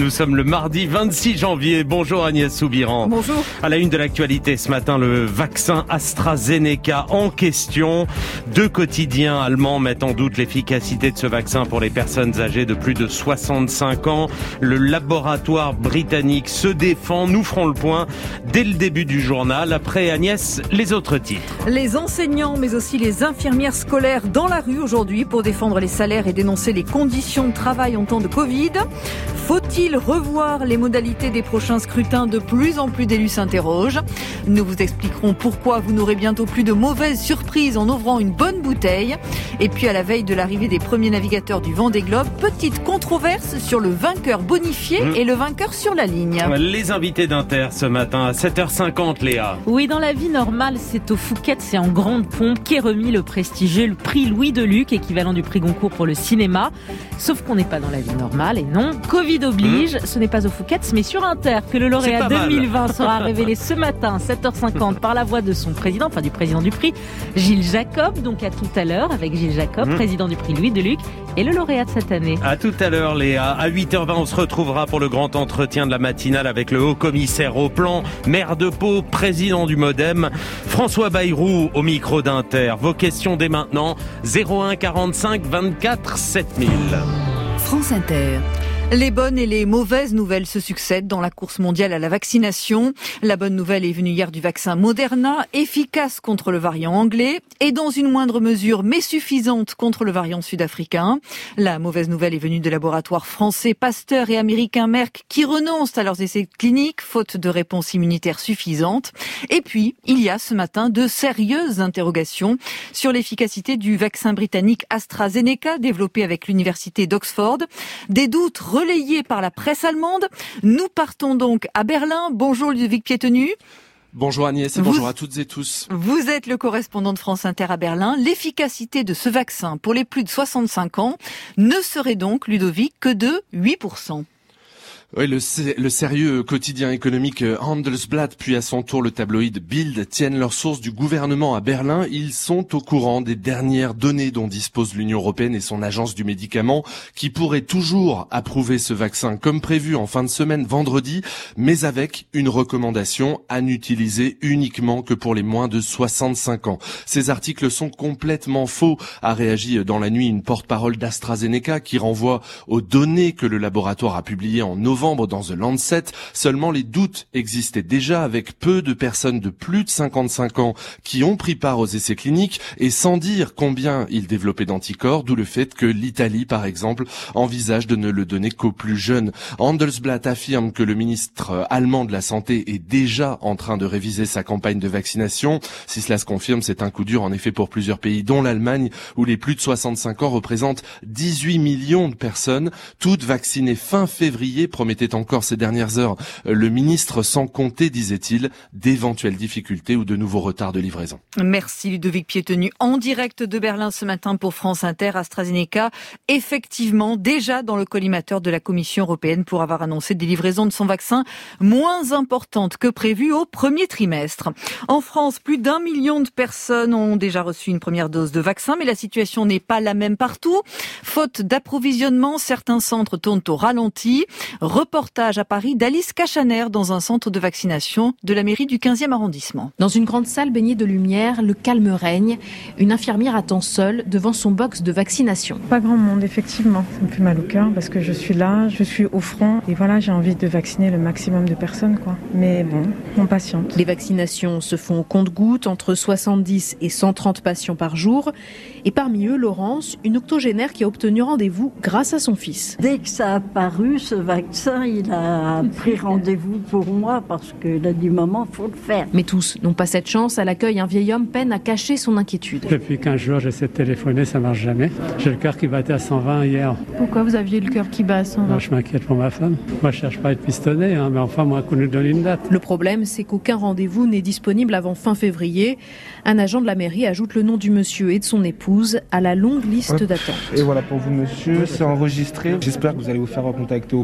Nous sommes le mardi 26 janvier. Bonjour Agnès Soubiran. Bonjour. À la une de l'actualité ce matin, le vaccin AstraZeneca en question. 2 quotidiens allemands mettent en doute l'efficacité de ce vaccin pour les personnes âgées de plus de 65 ans. Le laboratoire britannique se défend. Nous ferons le point dès le début du journal. Après Agnès, les autres titres. Les enseignants, mais aussi les infirmières scolaires dans la rue aujourd'hui pour défendre les salaires et dénoncer les conditions de travail en temps de Covid. Faut-il revoir les modalités des prochains scrutins? De plus en plus d'élus s'interrogent. Nous vous expliquerons pourquoi vous n'aurez bientôt plus de mauvaises surprises en ouvrant une bonne bouteille. Et puis à la veille de l'arrivée des premiers navigateurs du Vendée Globe, petite controverse sur le vainqueur bonifié et le vainqueur sur la ligne. Les invités d'Inter ce matin à 7h50, Léa. Oui, dans la vie normale, c'est au Fouquet, c'est en grande pompe qu'est remis le prestigieux prix Louis Deluc, équivalent du prix Goncourt pour le cinéma. Sauf qu'on n'est pas dans la vie normale et non, Covid oblige, ce n'est pas au Fouquet, mais sur Inter que le lauréat 2020 sera révélé ce matin, 7h50, par la voix de son président, enfin du président du prix, Gilles Jacob. Donc à tout à l'heure avec Gilles Jacob, président du prix Louis Deluc et le lauréat de cette année. À tout à l'heure, Léa. À 8h20, on se retrouvera pour le grand entretien de la matinale avec le haut-commissaire au plan, maire de Pau, président du Modem, François Bayrou au micro d'Inter. Vos questions dès maintenant, 01 45 24 7000. France Inter. Les bonnes et les mauvaises nouvelles se succèdent dans la course mondiale à la vaccination. La bonne nouvelle est venue hier du vaccin Moderna, efficace contre le variant anglais et dans une moindre mesure mais suffisante contre le variant sud-africain. La mauvaise nouvelle est venue de laboratoires français Pasteur et américains Merck qui renoncent à leurs essais cliniques faute de réponse immunitaire suffisante. Et puis, il y a ce matin de sérieuses interrogations sur l'efficacité du vaccin britannique AstraZeneca développé avec l'université d'Oxford. Des doutes relayé par la presse allemande. Nous partons donc à Berlin. Bonjour Ludovic Piétenu. Bonjour Agnès et bonjour à toutes et tous. Vous êtes le correspondant de France Inter à Berlin. L'efficacité de ce vaccin pour les plus de 65 ans ne serait donc, Ludovic, que de 8%. Oui, le sérieux quotidien économique Handelsblatt, puis à son tour le tabloïd Bild tiennent leur source du gouvernement à Berlin. Ils sont au courant des dernières données dont dispose l'Union européenne et son agence du médicament, qui pourrait toujours approuver ce vaccin comme prévu en fin de semaine vendredi, mais avec une recommandation à n'utiliser uniquement que pour les moins de 65 ans. Ces articles sont complètement faux, a réagi dans la nuit une porte-parole d'AstraZeneca qui renvoie aux données que le laboratoire a publiées en novembre dans The Lancet. Seulement les doutes existaient déjà avec peu de personnes de plus de 55 ans qui ont pris part aux essais cliniques et sans dire combien ils développaient d'anticorps, d'où le fait que l'Italie, par exemple, envisage de ne le donner qu'aux plus jeunes. Handelsblatt affirme que le ministre allemand de la Santé est déjà en train de réviser sa campagne de vaccination. Si cela se confirme, c'est un coup dur en effet pour plusieurs pays, dont l'Allemagne, où les plus de 65 ans représentent 18 millions de personnes, toutes vaccinées fin février, promettait encore ces dernières heures le ministre, sans compter, disait-il, d'éventuelles difficultés ou de nouveaux retards de livraison. Merci Ludovic Piétenu. En direct de Berlin ce matin pour France Inter, AstraZeneca, effectivement déjà dans le collimateur de la Commission européenne pour avoir annoncé des livraisons de son vaccin moins importantes que prévues au premier trimestre. En France, plus d'1 million de personnes ont déjà reçu une première dose de vaccin, mais la situation n'est pas la même partout. Faute d'approvisionnement, certains centres tournent au ralenti. Reportage à Paris d'Alice Cachaner dans un centre de vaccination de la mairie du 15e arrondissement. Dans une grande salle baignée de lumière, le calme règne. Une infirmière attend seule devant son box de vaccination. Pas grand monde, effectivement. Ça me fait mal au cœur parce que je suis là, je suis au front et voilà, j'ai envie de vacciner le maximum de personnes, quoi. Mais bon, on patiente. Les vaccinations se font au compte-gouttes, entre 70 et 130 patients par jour. Et parmi eux, Laurence, une octogénaire qui a obtenu rendez-vous grâce à son fils. Dès que ça a apparu, ce vaccin, il a pris rendez-vous pour moi parce qu'il a dit « Maman, il faut le faire ». Mais tous n'ont pas cette chance. À l'accueil, un vieil homme peine à cacher son inquiétude. Depuis 15 jours, j'essaie de téléphoner, ça marche jamais. J'ai le cœur qui battait à 120 hier. Pourquoi vous aviez le cœur qui bat à 120 ? Moi, je m'inquiète pour ma femme. Moi, je cherche pas à être pistonné, mais enfin, moi, qu'on nous donne une date. Le problème, c'est qu'aucun rendez-vous n'est disponible avant fin février. Un agent de la mairie ajoute le nom du monsieur et de son épouse à la longue liste d'attente. Et voilà pour vous, monsieur, c'est enregistré. J'espère que vous allez vous faire recontacter au plus tôt après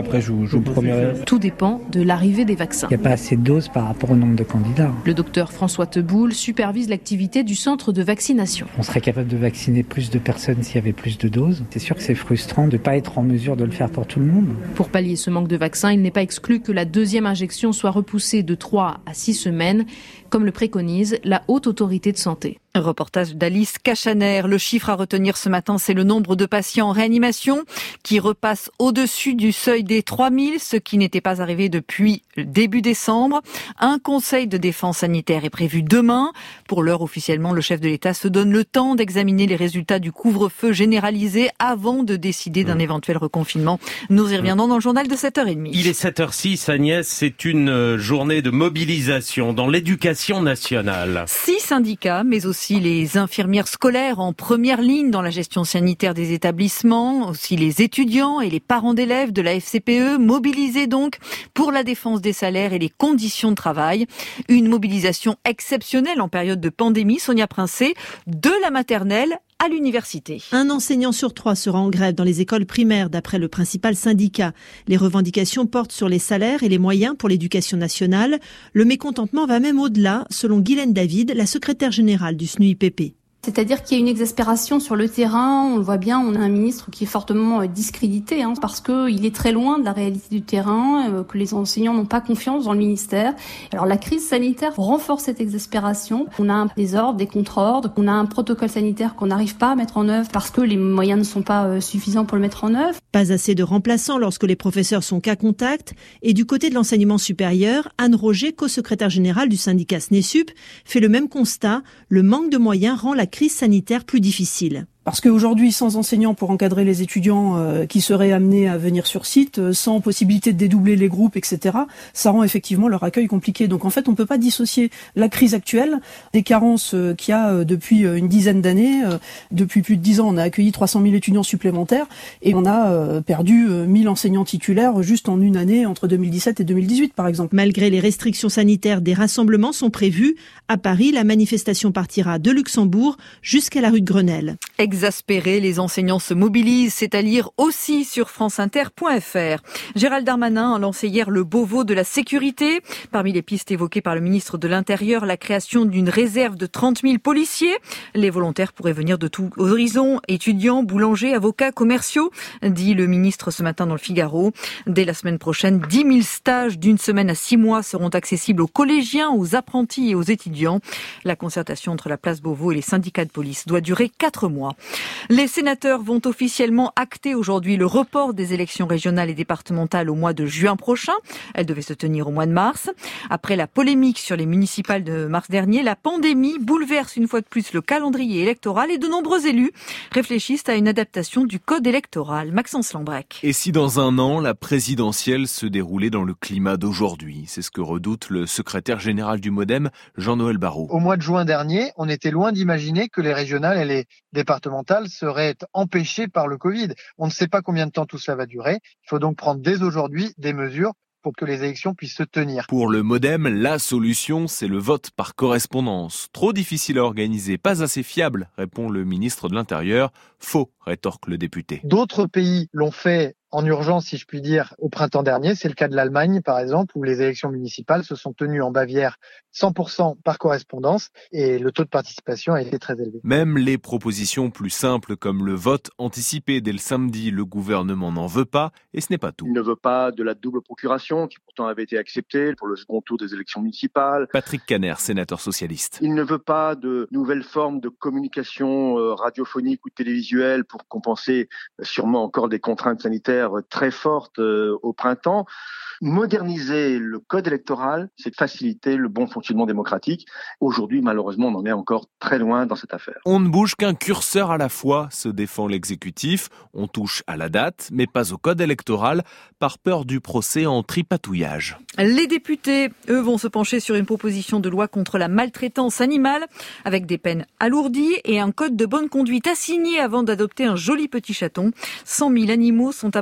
Après, je vous promets. Tout dépend de l'arrivée des vaccins. Il n'y a pas assez de doses par rapport au nombre de candidats. Le docteur François Teboul supervise l'activité du centre de vaccination. On serait capable de vacciner plus de personnes s'il y avait plus de doses. C'est sûr que c'est frustrant de ne pas être en mesure de le faire pour tout le monde. Pour pallier ce manque de vaccins, il n'est pas exclu que la deuxième injection soit repoussée de 3 à 6 semaines, comme le préconise la Haute Autorité de Santé. Un reportage d'Alice Cachaner. Le chiffre à retenir ce matin, c'est le nombre de patients en réanimation qui repasse au-dessus du seuil des 3000, ce qui n'était pas arrivé depuis début décembre. Un conseil de défense sanitaire est prévu demain. Pour l'heure, officiellement, le chef de l'État se donne le temps d'examiner les résultats du couvre-feu généralisé avant de décider d'un éventuel reconfinement. Nous y reviendrons dans le journal de 7h30. Il est 7h06, Agnès, c'est une journée de mobilisation dans l'éducation nationale. 6 syndicats, mais aussi les infirmières scolaires en première ligne dans la gestion sanitaire des établissements, aussi les étudiants et les parents d'élèves de la FCPE, mobilisés donc pour la défense des salaires et les conditions de travail. Une mobilisation exceptionnelle en période de pandémie, Sonia Princé, de la maternelle à l'université. Un enseignant sur 3 sera en grève dans les écoles primaires, d'après le principal syndicat. Les revendications portent sur les salaires et les moyens pour l'éducation nationale. Le mécontentement va même au-delà, selon Guylaine David, la secrétaire générale du SNUIPP. C'est-à-dire qu'il y a une exaspération sur le terrain, on le voit bien, on a un ministre qui est fortement discrédité, parce qu'il est très loin de la réalité du terrain, que les enseignants n'ont pas confiance dans le ministère. Alors la crise sanitaire renforce cette exaspération. On a des ordres, des contre-ordres, on a un protocole sanitaire qu'on n'arrive pas à mettre en œuvre parce que les moyens ne sont pas suffisants pour le mettre en œuvre. Pas assez de remplaçants lorsque les professeurs sont cas contact. Et du côté de l'enseignement supérieur, Anne Roger, co-secrétaire générale du syndicat SNESUP, fait le même constat. Le manque de moyens rend la crise sanitaire plus difficile. Parce qu'aujourd'hui, sans enseignants pour encadrer les étudiants qui seraient amenés à venir sur site, sans possibilité de dédoubler les groupes, etc., ça rend effectivement leur accueil compliqué. Donc en fait, on ne peut pas dissocier la crise actuelle des carences qu'il y a depuis une dizaine d'années. Depuis plus de 10 ans, on a accueilli 300 000 étudiants supplémentaires et on a perdu 1000 enseignants titulaires juste en une année, entre 2017 et 2018 par exemple. Malgré les restrictions sanitaires, des rassemblements sont prévus. À Paris, la manifestation partira de Luxembourg jusqu'à la rue de Grenelle. Exaspérés, les enseignants se mobilisent, c'est à lire aussi sur franceinter.fr. Gérald Darmanin a lancé hier le Beauvau de la sécurité. Parmi les pistes évoquées par le ministre de l'Intérieur, la création d'une réserve de 30 000 policiers. Les volontaires pourraient venir de tous horizons, étudiants, boulangers, avocats, commerciaux, dit le ministre ce matin dans le Figaro. Dès la semaine prochaine, 10 000 stages d'une semaine à 6 mois seront accessibles aux collégiens, aux apprentis et aux étudiants. La concertation entre la place Beauvau et les syndicats de police doit durer 4 mois. Les sénateurs vont officiellement acter aujourd'hui le report des élections régionales et départementales au mois de juin prochain. Elles devaient se tenir au mois de mars. Après la polémique sur les municipales de mars dernier, la pandémie bouleverse une fois de plus le calendrier électoral et de nombreux élus réfléchissent à une adaptation du code électoral. Maxence Lambrec. Et si dans un an, la présidentielle se déroulait dans le climat d'aujourd'hui? C'est ce que redoute le secrétaire général du MoDem, Jean-Noël Barrot. Au mois de juin dernier, on était loin d'imaginer que les régionales et les départementales seraient empêchées par le Covid. On ne sait pas combien de temps tout cela va durer. Il faut donc prendre dès aujourd'hui des mesures pour que les élections puissent se tenir. Pour le MoDem, la solution, c'est le vote par correspondance. Trop difficile à organiser, pas assez fiable, répond le ministre de l'Intérieur. Faux, rétorque le député. D'autres pays l'ont fait en urgence, si je puis dire, au printemps dernier. C'est le cas de l'Allemagne, par exemple, où les élections municipales se sont tenues en Bavière 100% par correspondance et le taux de participation a été très élevé. Même les propositions plus simples comme le vote anticipé dès le samedi, le gouvernement n'en veut pas et ce n'est pas tout. Il ne veut pas de la double procuration qui pourtant avait été acceptée pour le second tour des élections municipales. Patrick Caner, sénateur socialiste. Il ne veut pas de nouvelles formes de communication radiophonique ou télévisuelle pour compenser sûrement encore des contraintes sanitaires très fortes au printemps. Moderniser le code électoral, c'est faciliter le bon fonctionnement démocratique. Aujourd'hui, malheureusement, on en est encore très loin dans cette affaire. On ne bouge qu'un curseur à la fois, se défend l'exécutif. On touche à la date, mais pas au code électoral, par peur du procès en tripatouillage. Les députés, eux, vont se pencher sur une proposition de loi contre la maltraitance animale, avec des peines alourdies et un code de bonne conduite à signer avant d'adopter un joli petit chaton. 100 000 animaux sont abandonnés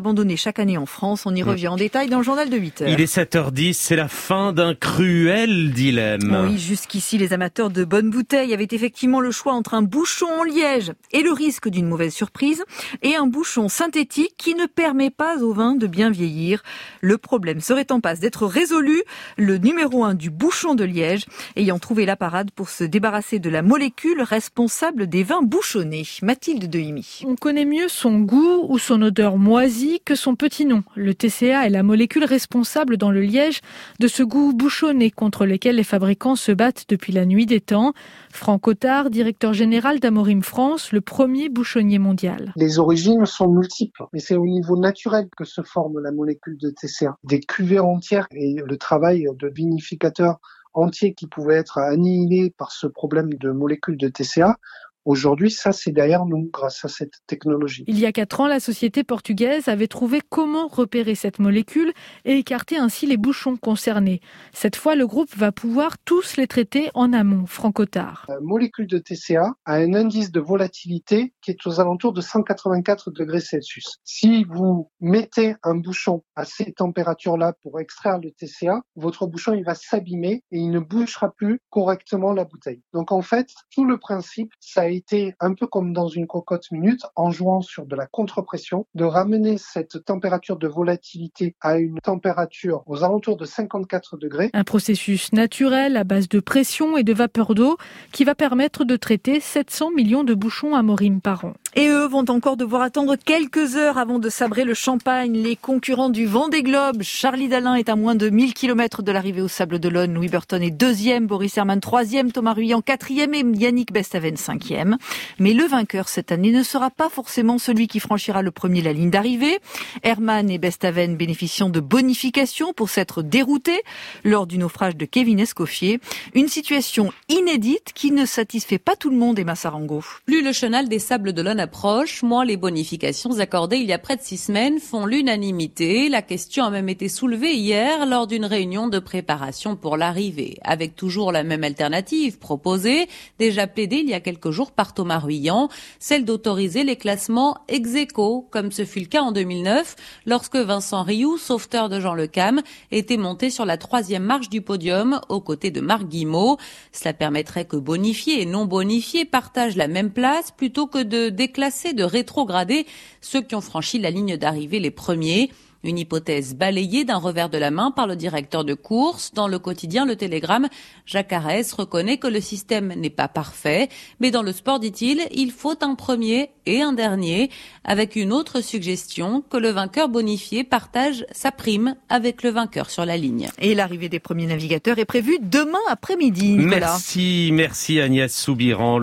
abandonnés chaque année en France. On y revient en détail dans le journal de 8h. Il est 7h10, c'est la fin d'un cruel dilemme. Oui, jusqu'ici, les amateurs de bonnes bouteilles avaient effectivement le choix entre un bouchon en liège et le risque d'une mauvaise surprise, et un bouchon synthétique qui ne permet pas au vin de bien vieillir. Le problème serait en passe d'être résolu, le numéro 1 du bouchon de liège ayant trouvé la parade pour se débarrasser de la molécule responsable des vins bouchonnés. Mathilde Dehimi. On connaît mieux son goût ou son odeur moisie que son petit nom. Le TCA est la molécule responsable dans le liège de ce goût bouchonné contre lequel les fabricants se battent depuis la nuit des temps. Franck Cottard, directeur général d'Amorim France, le premier bouchonnier mondial. Les origines sont multiples, mais c'est au niveau naturel que se forme la molécule de TCA. Des cuvées entières et le travail de vinificateurs entiers qui pouvaient être annihilés par ce problème de molécule de TCA. Aujourd'hui, ça, c'est derrière nous grâce à cette technologie. Il y a 4 ans, la société portugaise avait trouvé comment repérer cette molécule et écarter ainsi les bouchons concernés. Cette fois, le groupe va pouvoir tous les traiter en amont. Franck Cottard. La molécule de TCA a un indice de volatilité qui est aux alentours de 184 degrés Celsius. Si vous mettez un bouchon à ces températures-là pour extraire le TCA, votre bouchon, il va s'abîmer et il ne bouchera plus correctement la bouteille. Donc en fait, tout le principe, ça a été un peu comme dans une cocotte minute, en jouant sur de la contre-pression, de ramener cette température de volatilité à une température aux alentours de 54 degrés. Un processus naturel à base de pression et de vapeur d'eau qui va permettre de traiter 700 millions de bouchons Amorim par an. Et eux vont encore devoir attendre quelques heures avant de sabrer le champagne. Les concurrents du Vendée Globe, Charlie Dalin est à moins de 1000 km de l'arrivée au Sables d'Olonne. Louis Burton est 2e, Boris Herrmann 3e, Thomas Ruyant 4e et Yannick Bestaven 5e. Mais le vainqueur cette année ne sera pas forcément celui qui franchira le premier la ligne d'arrivée. Herrmann et Bestaven bénéficiant de bonifications pour s'être déroutés lors du naufrage de Kevin Escoffier. Une situation inédite qui ne satisfait pas tout le monde, Emma Sarango. Plus le chenal des Sables d'Olonne approche, moins les bonifications accordées il y a près de 6 semaines font l'unanimité. La question a même été soulevée hier lors d'une réunion de préparation pour l'arrivée, avec toujours la même alternative proposée, déjà plaidée il y a quelques jours par Thomas Ruyant, celle d'autoriser les classements ex-aequo, comme ce fut le cas en 2009, lorsque Vincent Rioux, sauveteur de Jean Le Cam, était monté sur la 3e marche du podium, aux côtés de Marc Guimot. Cela permettrait que bonifiés et non bonifiés partagent la même place, plutôt que de déclasser, de rétrograder ceux qui ont franchi la ligne d'arrivée les premiers. Une hypothèse balayée d'un revers de la main par le directeur de course. Dans le quotidien Le Télégramme, Jacques Arès reconnaît que le système n'est pas parfait. Mais dans le sport, dit-il, il faut un premier et un dernier, avec une autre suggestion, que le vainqueur bonifié partage sa prime avec le vainqueur sur la ligne. Et l'arrivée des premiers navigateurs est prévue demain après-midi, Nicolas. Merci Agnès Soubiran.